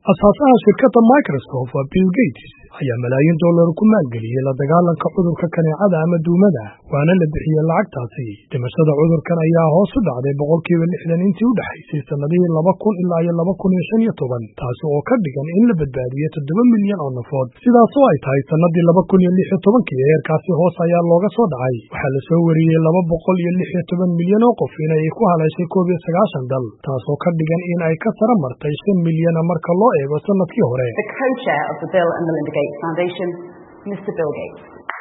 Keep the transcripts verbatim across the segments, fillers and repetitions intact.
Asaasaha shirkadda Microsoft waa Bill Gates ayaa malaayiin dollar ku maalgeliyay la dagaalanka cudurka kaneecada ama duumada, waana la bixiyay lacagtaasi. Dhimashada cudurkan ayaa hoos u dhacday boqolkiiba lixdan intii u dhaxaysay sanadihii laba kun ilaa iyo laba kun iyo shan iyo toban, taasi oo ka dhigan in la badbaadiyay toddoba milyan oo nafood. Sidaas oo ay tahay sanadii laba kun iyo lix iyo tobankii heerkaasi hoos ayaa looga soo dhacay. Waxaa la soo wariyay laba boqol iyo lix iyo toban milyan oo qof inay ku haleeshay koob iyo sagaashan dal, taasoo ka dhigan in ay ka sare martay shan milyan marka loo eego sanadkii hore. The co-chair of the Bill and Melinda Gates Foundation, Mister Bill Gates.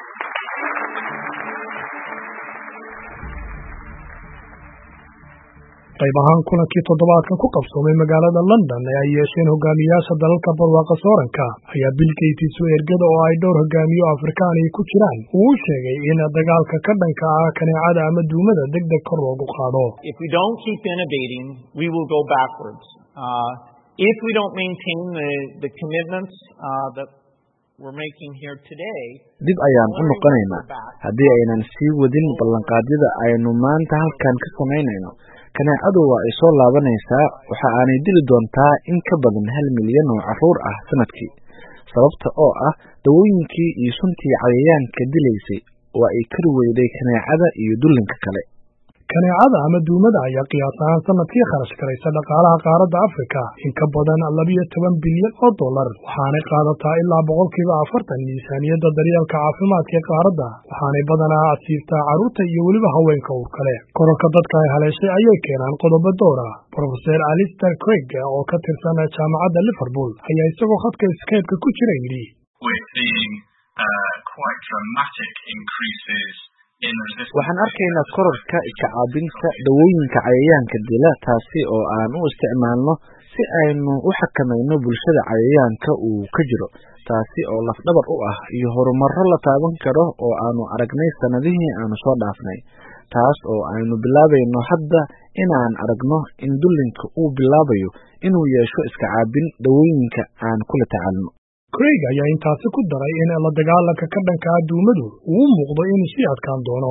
qayb ahaan kulankii toddobaadkan ku qabsoomay magaalada London ee ay yeesheen hogaamiyaasha dalalka barwaaqo sooranka ayaa Bill Gates u ergada oo ay dhowr hogaamiyo Afrikaan ay ku jiraan uu sheegay in dagaalka ka dhanka ah kaneecada ama duumada degdeg kor loogu qaado. If we don't keep innovating, we will go backwards. Uh, if we don't maintain the, the commitments uh, that we're making here today, dib ayaan u noqonaynaa haddii aynan sii wadin ballanqaadyada aynu maanta halkan ka samaynayno. kaneecadu waa ay soo laabanaysaa, waxa aanay dili doontaa in ka badan hal milyan oo carruur ah sanadkii, sababta oo ah dawooyinkii iyo suntii cayayaanka dilaysay waa ay kari weyday kaneecada iyo dullinka kale. kaneecada ama duumada ayaa qiyaas ahaan sanadkii kharash garaysa dhaqaalaha qaaradda Afrika in ka badan laba iyo toban bilyan oo dollar, waxaanay qaadataa ilaa boqolkiiba afartan miisaaniyadda daryeelka caafimaadka ee qaaradda, waxaanay badanaa asiibtaa carruurta iyo weliba haweenka uur kale. kororka dadka ay haleeshay ayay keenaan qodobo dhowr ah. Professor Alistair Craig oo ka tirsan jaamacadda Liverpool ayaa isagoo khadka Skype-ka ku jira yidhi, We're seeing uh, quite dramatic increases waxaan arkaynaa kororka iska caabinta dawooyinka cayayaanka dila, taasi oo aan u isticmaalno si aynu u xakamayno bulshada cayayaanka uu ka jiro, taasi oo lafdhabar u ah iyo horumarro la taaban karo oo aanu aragnay sanadihii aanu soo dhaafnay, taas oo aynu bilaabayno hadda inaan aragno in dullinka uu bilaabayo inuu yeesho iska caabin dawooyinka aan kula tacaalno. Craig ayaa intaasi ku daray in la dagaalanka ka dhanka ah duumadu uu muuqdo inuu sii adkaan doono.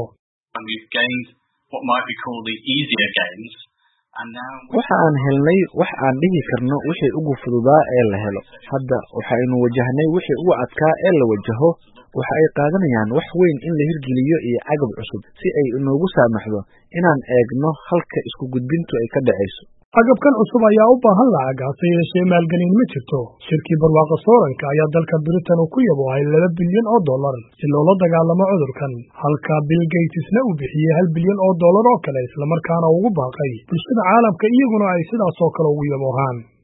waxa aan helnay wax aan dhihi karno wixii ugu fududaa ee la helo. hadda waxaynu wajahnay wixii ugu adkaa ee la wajaho. waxa ay qaadanayaan wax weyn in la hirgeliyo iyo agab cusub si ay inoogu saamaxdo inaan eegno halka isku gudbintu ay ka dhacayso. agabkan cusub ayaa u baahan lacag, hase yeeshee maalgelin ma jirto. shirkii barwaaqo sooranka ayaa dalka Britain ku yaboohay laba bilyan oo dollar si loola dagaalamo cudurkan, halka Bill Gatesna uu bixiyey hal bilyan oo dollar oo kale, islamarkaana ugu baaqay bulshada caalamka iyaguna ay sidaas oo kale ugu yaboohaan.